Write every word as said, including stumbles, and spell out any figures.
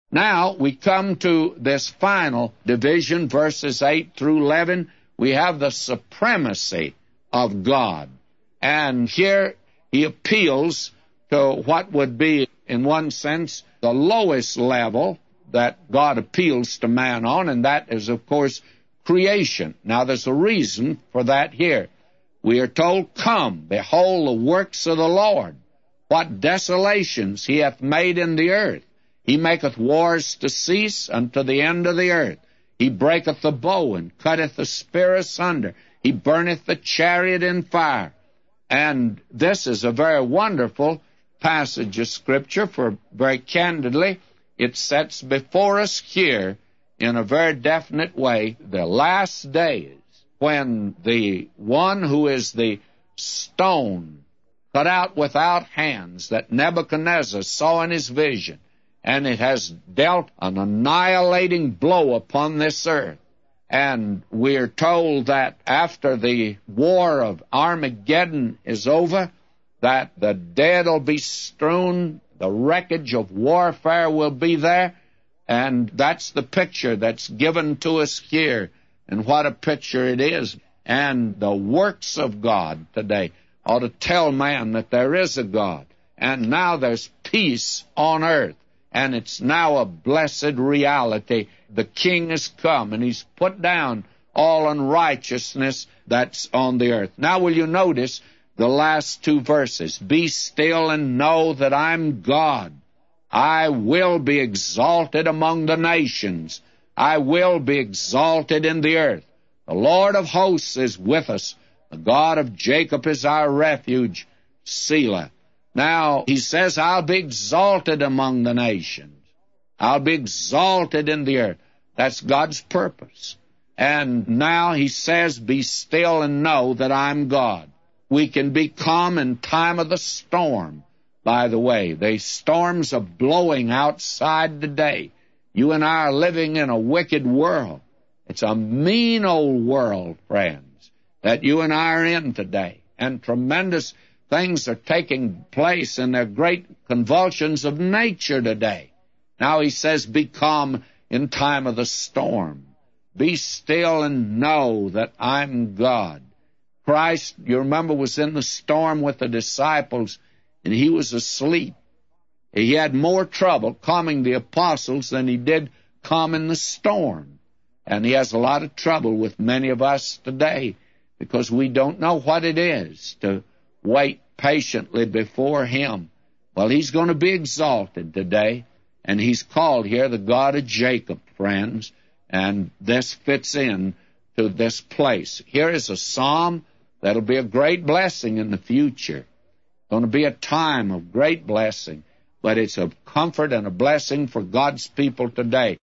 Now we come to this final division, verses eight through eleven. We have the supremacy of God. And here he appeals to what would be, in one sense, the lowest level that God appeals to man on, and that is, of course, creation. Now, there's a reason for that here. We are told, "Come, behold the works of the Lord, what desolations he hath made in the earth. He maketh wars to cease unto the end of the earth. He breaketh the bow and cutteth the spear asunder. He burneth the chariot in fire." And this is a very wonderful passage of Scripture, for very candidly, it sets before us here in a very definite way the last days, when the one who is the stone cut out without hands that Nebuchadnezzar saw in his vision, and it has dealt an annihilating blow upon this earth. And we're told that after the war of Armageddon is over, that the dead will be strewn, the wreckage of warfare will be there, and that's the picture that's given to us here. And what a picture it is. And the works of God today ought to tell man that there is a God. And now there's peace on earth. And it's now a blessed reality. The King has come, and he's put down all unrighteousness that's on the earth. Now will you notice the last two verses? "Be still and know that I'm God. I will be exalted among the nations. I will be exalted in the earth. The Lord of hosts is with us. The God of Jacob is our refuge." Selah. Now, he says, I'll be exalted among the nations. I'll be exalted in the earth. That's God's purpose. And now he says, "Be still and know that I'm God." We can be calm in time of the storm. By the way, the storms are blowing outside today. You and I are living in a wicked world. It's a mean old world, friends, that you and I are in today. And tremendous things are taking place, and they're great convulsions of nature today. Now he says, be calm in time of the storm. Be still and know that I'm God. Christ, you remember, was in the storm with the disciples, and he was asleep. He had more trouble calming the apostles than he did calming the storm. And he has a lot of trouble with many of us today, because we don't know what it is to wait patiently before him. Well, he's going to be exalted today, and he's called here the God of Jacob, friends, and this fits in to this place. Here is a psalm that'll be a great blessing in the future. It's going to be a time of great blessing, but it's a comfort and a blessing for God's people today.